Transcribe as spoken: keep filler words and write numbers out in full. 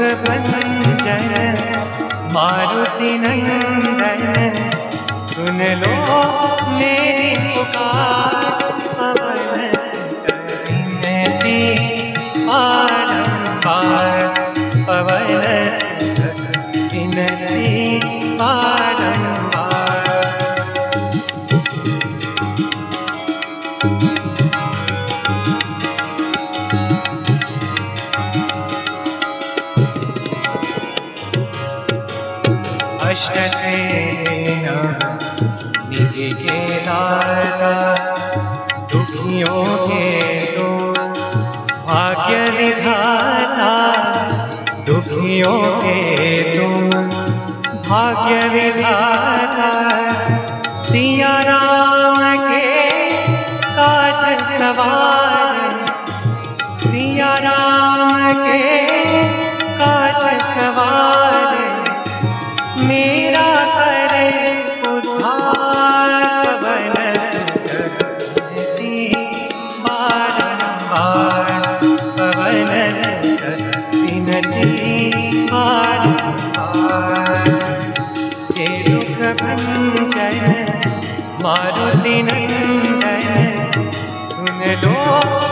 भंजन मारुति नंदन, सुन लो मेरी पुकार, पवन सुत विनती बारंबार, पवन सुत विनती बारंबार। अष्ट सेना निधि के दाता, दुखियों के तुम भाग्य विधाता, दुखियों के तुम भाग्य विधाता, सिया राम के काज सवार, सिया राम के काज सवार, मेरा करे उद्धार, पवन सुत विनती बारंबार, पवन सुत विनती बारंबार। हे दुख भंजन मारुति नंदन, सुन लो